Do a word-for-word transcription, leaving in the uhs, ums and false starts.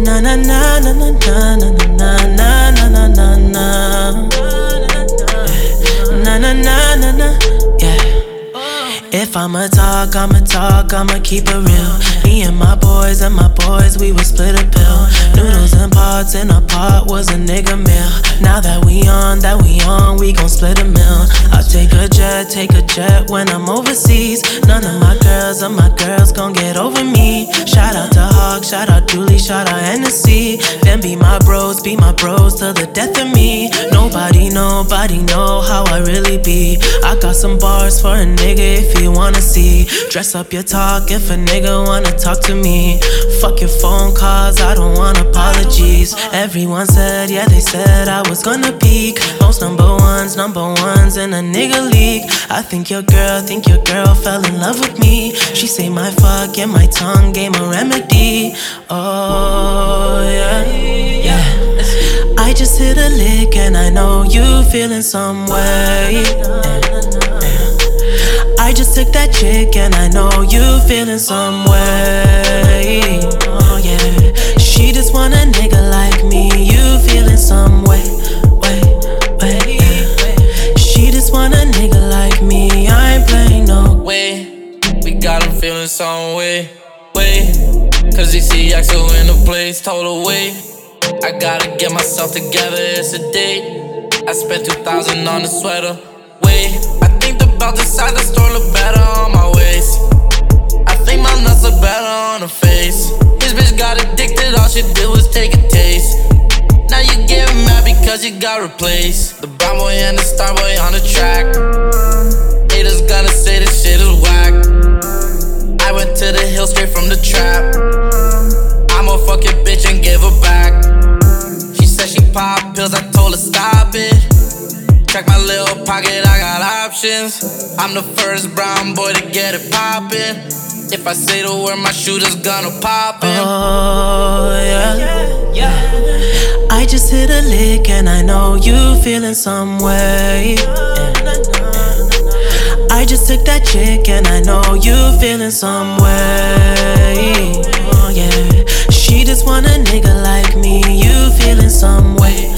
Na na na na na na na na na na na na na na na na na na. Yeah. If I'ma talk, I'ma talk, I'ma keep it real. Me and my boys and my boys, we would split a pill. Noodles and pots in a pot was a nigga meal. Now that we on, that we on, we gon' split a meal. I take a jet, take a jet when I'm overseas. None of my girls or my girls gon' get over me. Shout out to Hawk, shout out Dooley, shout out Hennessy. Them be my bros, be my bros till the death of me. Nobody, nobody know how I really be. I got some bars for a nigga if you wanna see. Dress up your talk if a nigga wanna talk to me. Fuck your phone calls, I don't want apologies. Everyone said, yeah, they said I was gonna peak. Most number ones, number ones in a nigga league. I think your girl, think your girl fell in love with me. She say my fuck and my tongue gave a remedy. Oh, yeah, yeah. I just hit a lick and I know you feeling some way. I just took that chick and I know you feeling some way. Oh yeah, she just want a nigga like me. You feeling some way, way, way. Yeah. She just want a nigga like me. I ain't playing no way. We got him feeling some way, way. Cause he see Axel in the place, told her wait. I gotta get myself together, it's a date. I spent two thousand on the sweater, wait. I think about the side the store look better on my waist. I think my nuts look better on her face. This bitch got addicted, all she did was take a taste. Now you get mad because you got replaced. The brown boy and the star boy on the track. Haters gonna say this shit is whack. I went to the hill straight from the trap. I'ma fuck your bitch and give her back. She said she pop pills, I told her stop it. Check my little pocket, I got options. I'm the first brown boy to get it poppin'. If I say the word, my shooter's gonna pop it. Oh yeah, yeah. I just hit a lick and I know you feeling some way. I just took that chick and I know you feeling some way. Oh yeah, she just want a nigga like me. You feeling some way.